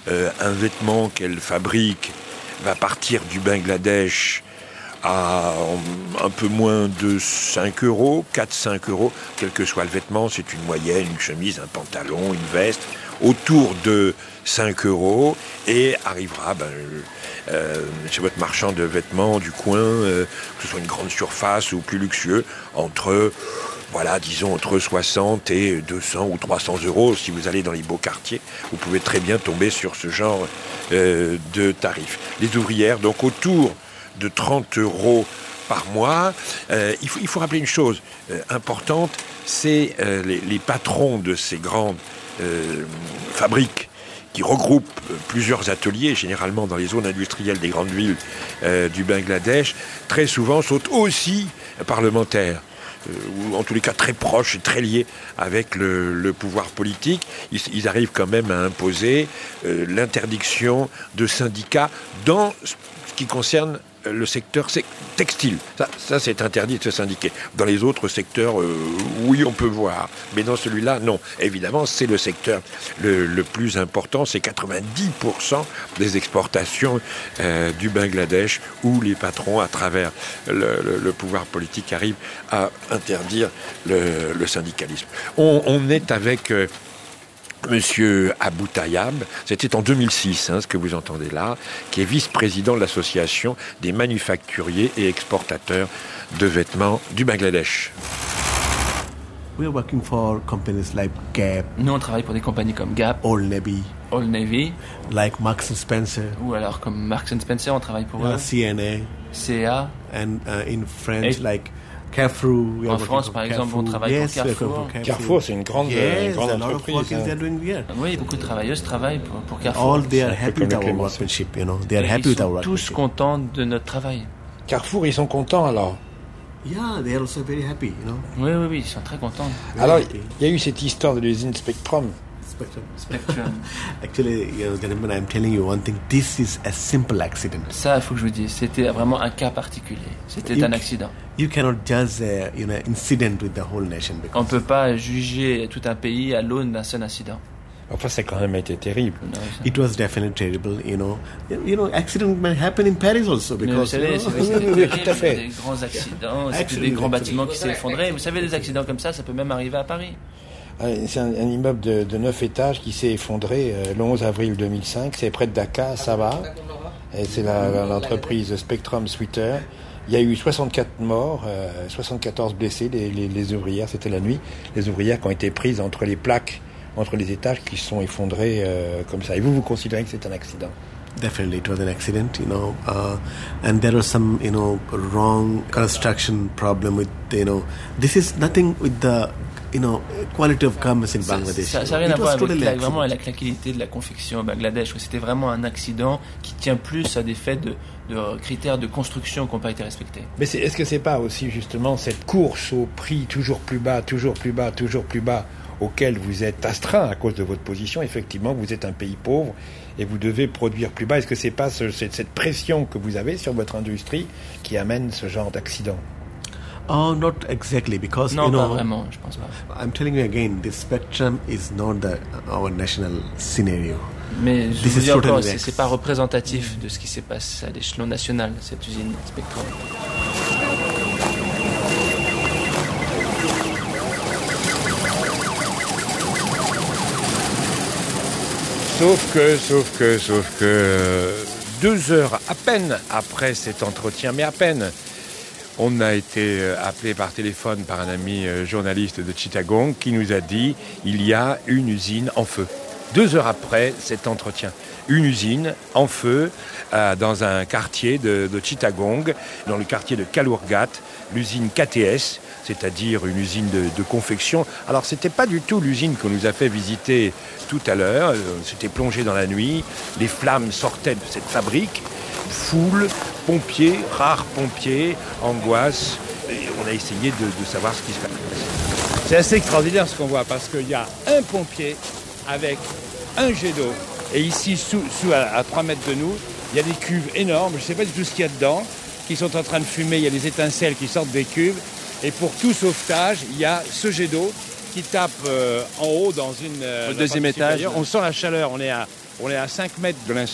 un vêtement qu'elle fabrique va partir du Bangladesh à un peu moins de 5 euros, 4-5 euros, quel que soit le vêtement, c'est une moyenne, une chemise, un pantalon, une veste, autour de 5 euros, et arrivera chez votre marchand de vêtements du coin, que ce soit une grande surface ou plus luxueux, entre 60 et 200 ou 300 euros. Si vous allez dans les beaux quartiers, vous pouvez très bien tomber sur ce genre de tarifs. Les ouvrières, donc autour de 30 euros par mois. Il faut rappeler une chose importante, c'est les patrons de ces grandes fabriques qui regroupent plusieurs ateliers, généralement dans les zones industrielles des grandes villes du Bangladesh, très souvent sont aussi parlementaires. Ou en tous les cas très proches et très liés avec le pouvoir politique. Ils arrivent quand même à imposer l'interdiction de syndicats dans ce qui concerne le secteur textile. Ça, c'est interdit de se syndiquer. Dans les autres secteurs, oui, on peut voir. Mais dans celui-là, non. Évidemment, c'est le secteur le plus important. C'est 90% des exportations du Bangladesh où les patrons, à travers le pouvoir politique, arrivent à interdire le syndicalisme. On est avec... Monsieur Abou Tayyab, c'était en 2006, ce que vous entendez là, qui est vice-président de l'association des manufacturiers et exportateurs de vêtements du Bangladesh. We are working for companies like Gap. Nous, on travaille pour des compagnies comme Gap, Old Navy, like Marks & Spencer. Ou alors comme Marks & Spencer, on travaille pour eux. CNA. CA. And in France, like Carrefour. En France, par exemple, on travaille pour Carrefour. Carrefour, c'est une grande entreprise. Oui, beaucoup de travailleuses travaillent pour Carrefour. All they are happy with our workmanship, They are happy with our workmanship. Ils sont tous contents de notre travail. Carrefour, ils sont contents alors? Yeah, they are also very happy, Oui, ils sont très contents. Alors, il y a eu cette histoire de l'usine Spectrum. Actually, gentlemen, I'm telling you one thing. This is a simple accident. Ça, il faut que je vous dise, c'était vraiment un cas particulier. C'était un accident. You cannot judge incident with the whole nation. On ne peut pas juger tout un pays à l'aune d'un seul incident. Enfin, ça a quand même été terrible. It was definitely terrible, Accident may happen in Paris also because. Vous savez, c'était des grands accidents, c'était des grands bâtiments qui s'est effondrés. Vous savez, des accidents comme ça peut même arriver à Paris. C'est un immeuble de 9 étages qui s'est effondré le 11 avril 2005. C'est près de Dhaka, Sabah. Et c'est l'entreprise Spectrum Sweater. Il y a eu 64 morts, 74 blessés, les ouvrières, c'était la nuit. Les ouvrières qui ont été prises entre les plaques, entre les étages qui se sont effondrés comme ça. Et vous considérez que c'est un accident? Definitely, it was an accident, and there was some, wrong construction problem with, this is nothing with the, quality of commerce in Bangladesh. Ça n'a rien à voir avec la qualité de la confection au Bangladesh. C'était vraiment un accident qui tient plus à des faits de critères de construction qui n'ont pas été respectés. Mais est-ce que c'est pas aussi justement cette course au prix toujours plus bas, auquel vous êtes astreint à cause de votre position? Effectivement, vous êtes un pays pauvre et vous devez produire plus bas. Est-ce que c'est pas cette pression que vous avez sur votre industrie qui amène ce genre d'accident? Oh, not exactly, because non, pas vraiment, je pense pas. I'm telling you again, this Spectrum is not our national scenario. Mais je vous dis encore, c'est pas représentatif de ce qui s'est passé à l'échelon national, cette usine Spectrum. Sauf que 2 heures à peine après cet entretien, mais à peine, on a été appelé par téléphone par un ami journaliste de Chittagong qui nous a dit il y a une usine en feu. 2 heures après cet entretien, une usine en feu dans un quartier de Chittagong, dans le quartier de Kalurghat, l'usine KTS, c'est-à-dire une usine de confection. Alors, c'était pas du tout l'usine qu'on nous a fait visiter tout à l'heure. C'était plongé dans la nuit. Les flammes sortaient de cette fabrique. Foule, pompiers, rares pompiers, angoisse. Et on a essayé de savoir ce qui se passe. C'est assez extraordinaire ce qu'on voit, parce qu'il y a un pompier avec un jet d'eau. Et ici, à 3 mètres de nous, il y a des cuves énormes. Je ne sais pas du tout ce qu'il y a dedans, qui sont en train de fumer. Il y a des étincelles qui sortent des cuves. Et pour tout sauvetage, il y a ce jet d'eau qui tape en haut dans au deuxième étage. On sent la chaleur, on est à On est à 5 mètres de l'incendie.